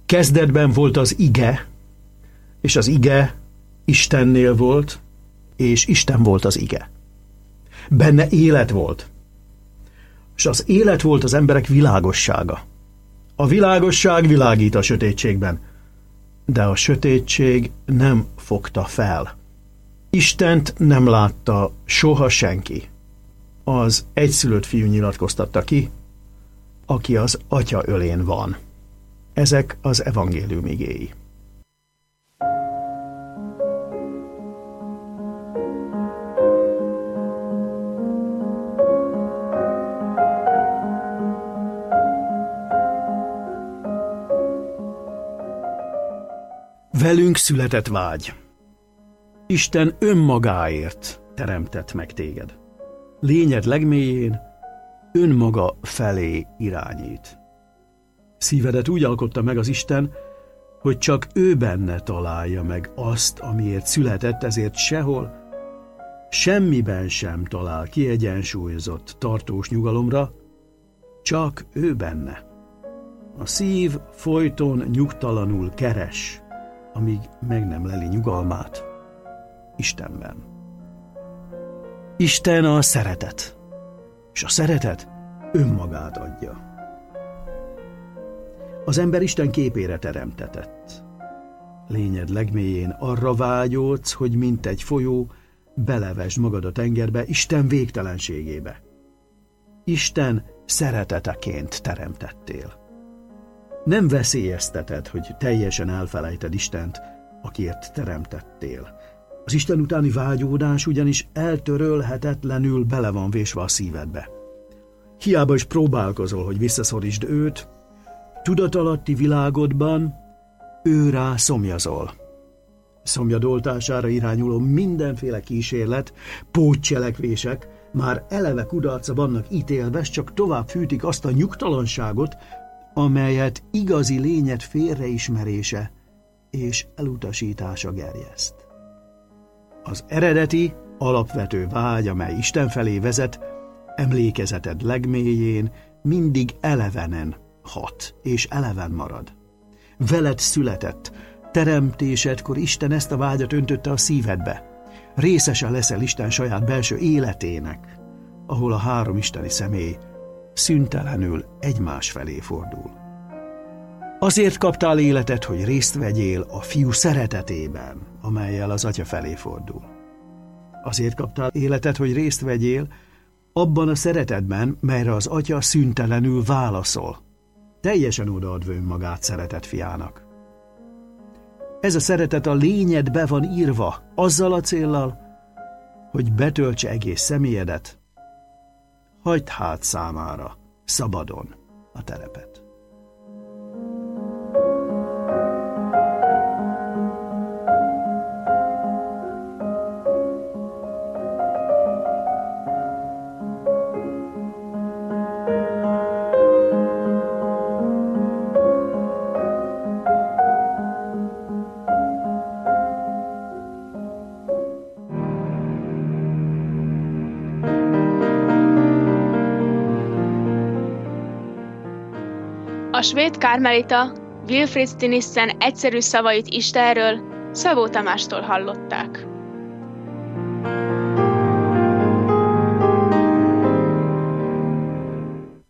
Kezdetben volt az ige, és az ige Istennél volt, és Isten volt az ige. Benne élet volt, és az élet volt az emberek világossága. A világosság világít a sötétségben, de a sötétség nem fogta fel. Istent nem látta soha senki. Az egyszülött fiú nyilatkoztatta ki, aki az Atya ölén van. Ezek az evangélium igéi. Velünk született vágy. Isten önmagáért teremtett meg téged. Lényed legmélyén önmaga felé irányít. Szívedet úgy alkotta meg az Isten, hogy csak ő benne találja meg azt, amiért született, ezért sehol, semmiben sem talál kiegyensúlyozott, tartós nyugalomra, csak ő benne. A szív folyton nyugtalanul keres, amíg meg nem leli nyugalmát Istenben. Isten a szeretet, és a szeretet önmagát adja. Az ember Isten képére teremtetett. Lényed legmélyén arra vágyódsz, hogy mint egy folyó, belevesd magad a tengerbe, Isten végtelenségébe. Isten szereteteként teremtettél. Nem veszélyezteted, hogy teljesen elfelejted Istent, akiért teremtettél. Az Isten utáni vágyódás ugyanis eltörölhetetlenül bele van vésve a szívedbe. Hiába is próbálkozol, hogy visszaszorítsd őt, tudatalatti világodban őrá szomjazol. Szomjadoltására irányuló mindenféle kísérlet, pótcselekvések már eleve kudarcra vannak ítélve, s csak tovább fűtik azt a nyugtalanságot, amelyet igazi lényed félreismerése és elutasítása gerjeszt. Az eredeti, alapvető vágy, amely Isten felé vezet, emlékezeted legmélyén mindig elevenen hat, és eleven marad. Veled született, teremtésedkor Isten ezt a vágyat öntötte a szívedbe. Részese leszel Isten saját belső életének, ahol a három isteni személy szüntelenül egymás felé fordul. Azért kaptál életet, hogy részt vegyél a fiú szeretetében, amellyel az Atya felé fordul. Azért kaptál életet, hogy részt vegyél abban a szeretetben, melyre az Atya szüntelenül válaszol, teljesen odaadva önmagát szeretett fiának. Ez a szeretet a lényedbe van írva, azzal a céllal, hogy betöltse egész személyedet, hagyd hát számára szabadon a terepet. A svéd kármelita Wilfrid Stinissen egyszerű szavait Istenről Szabó Tamástól hallották.